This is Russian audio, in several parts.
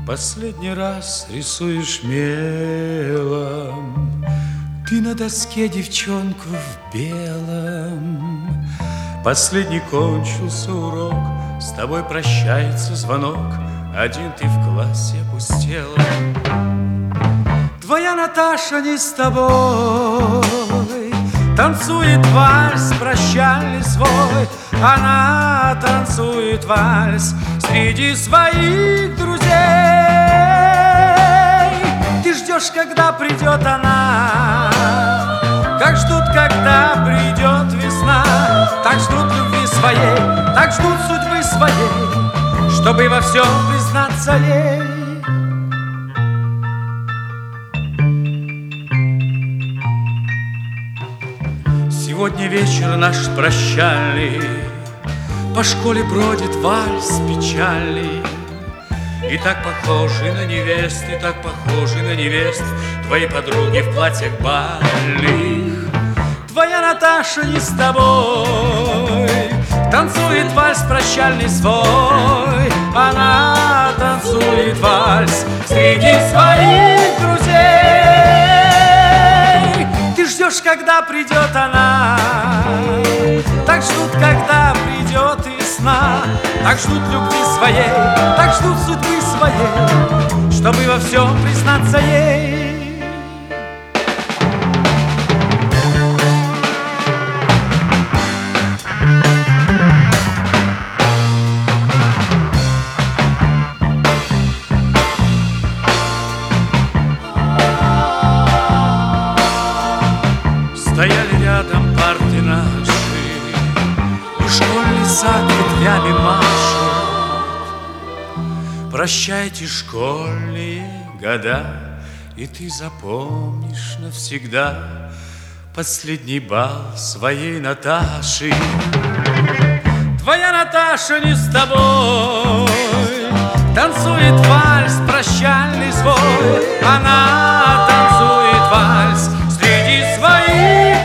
Последний раз рисуешь мелом ты на доске девчонку в белом. Последний кончился урок, с тобой прощается звонок, один ты в классе опустела. Твоя Наташа не с тобой, танцует вальс прощальный свой. Она танцует вальс среди своих друзей. Ты ждешь, когда придет она, как ждут, когда придет весна. Так ждут любви своей, так ждут судьбы своей, чтобы во всем признаться ей. Сегодня вечер наш прощальный, по школе бродит вальс печальный. И так похожи на невест, и так похожи на невест твои подруги в платьях бальных. Твоя Наташа не с тобой, танцует вальс прощальный свой. Она танцует вальс среди своих друзей. Ты ждешь, когда придет она, так ждут, когда придет весна. Так ждут любви своей, так ждут судьбы своей, чтобы во всем признаться ей. Стояли рядом парты наши, и школьный сад ветвями машет. Прощайте школьные года, и ты запомнишь навсегда последний бал своей Наташи. Твоя Наташа не с тобой, танцует вальс прощальный свой. Она танцует вальс среди своих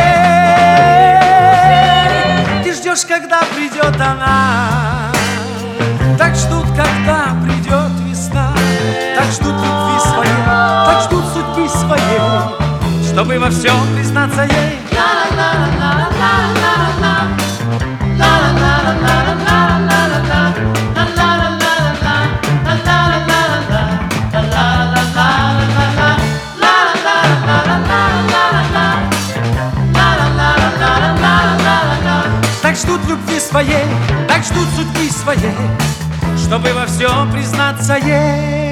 друзей. Ты ждешь, когда придет она, так ждут, когда придет весна. Так ждут любви своей, так ждут судьбы своей, чтобы во всем признаться ей. Так ждут любви своей, так ждут судьбы своей, чтобы во всем признаться ей.